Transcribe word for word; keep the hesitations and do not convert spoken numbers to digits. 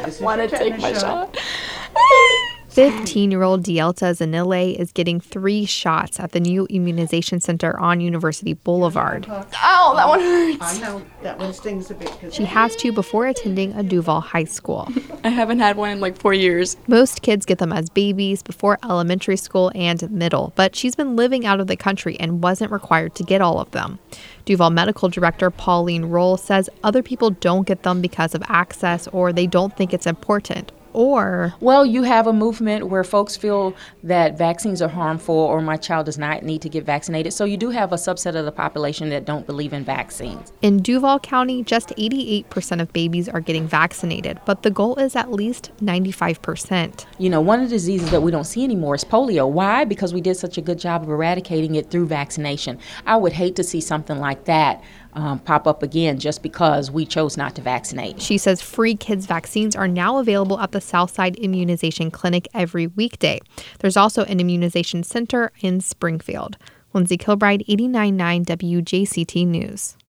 want to take my shot. fifteen-year-old Dielta Zanille is getting three shots at the new immunization center on University Boulevard. Ow, that one hurts. I know, that one stings a bit. She has to before attending a Duval high school. I haven't had one in like four years. Most kids get them as babies before elementary school and middle, but she's been living out of the country and wasn't required to get all of them. Duval Medical Director Pauline Roll says other people don't get them because of access or they don't think it's important. Or, well, you have a movement where folks feel that vaccines are harmful or my child does not need to get vaccinated. So you do have a subset of the population that don't believe in vaccines. In Duval County, just eighty-eight percent of babies are getting vaccinated, but the goal is at least ninety-five percent. You know, one of the diseases that we don't see anymore is polio. Why? Because we did such a good job of eradicating it through vaccination. I would hate to see something like that Um, pop up again just because we chose not to vaccinate. She says free kids vaccines are now available at the Southside Immunization Clinic every weekday. There's also an immunization center in Springfield. Lindsay Kilbride, eighty-nine point nine W J C T News.